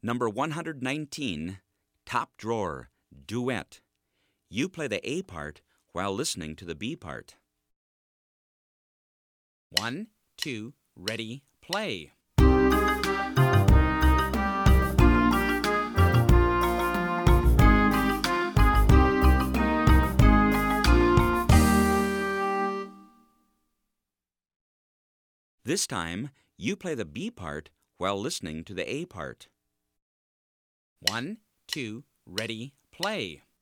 Number 119, Top Drawer, Duet. You play the A part while listening to the B part. 1, 2, ready, play. This time, you play the B part while listening to the A part. 1, 2, ready, play.